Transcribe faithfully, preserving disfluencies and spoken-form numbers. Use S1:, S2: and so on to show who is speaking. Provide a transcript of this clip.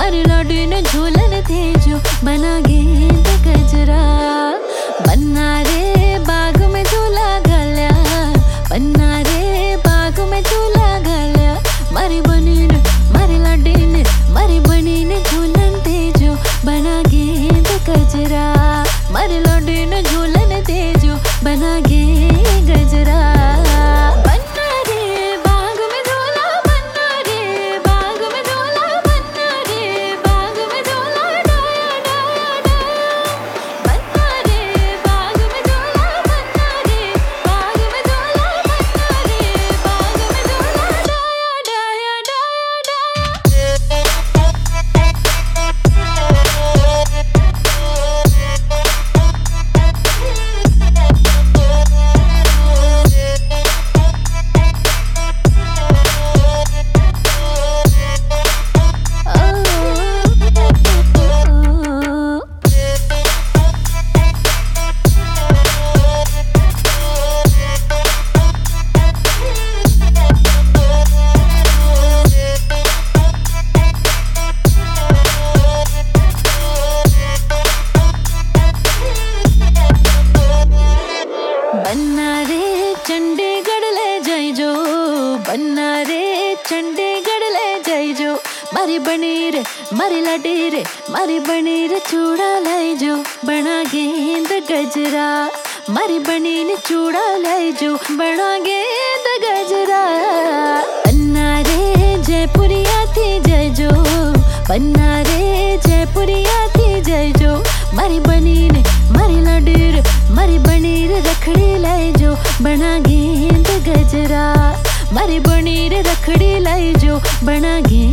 S1: मारी लाडी ने झूलन थे जो बना गेंद गजरा। बन्ना रे बाग में झूला घाल्या, बन्ना रे बाग में झूला घाल्या। मारी बनी ने मारी लाडी ने मारी बनी ने झूलन थे जो बना गेंद गजरा। मारी लाडी ने झूलन थे जो बना गेंद गजरा। बन्ना रे चंडीगढ़ ले जाई जो, बन्ना रे चंडीगढ़ ले जाई जो। मारी बनी रे मारी लाडी रे मारी बनी रे चूड़ा लाई जो बना गेंद गजरा। मारी बनी ने चूड़ा लाई जो बना गेंद गजरा। बन्ना रे जयपुरिया थी जय जो, बन्ना रे जयपुरिया थी जय जो। मारी बनी ने मारी लाडी रे मारी बनी रे रखड़ी लाई जो बना गेंद गजरा। मारी बनी रे रखड़ी लाई जो बना गेंद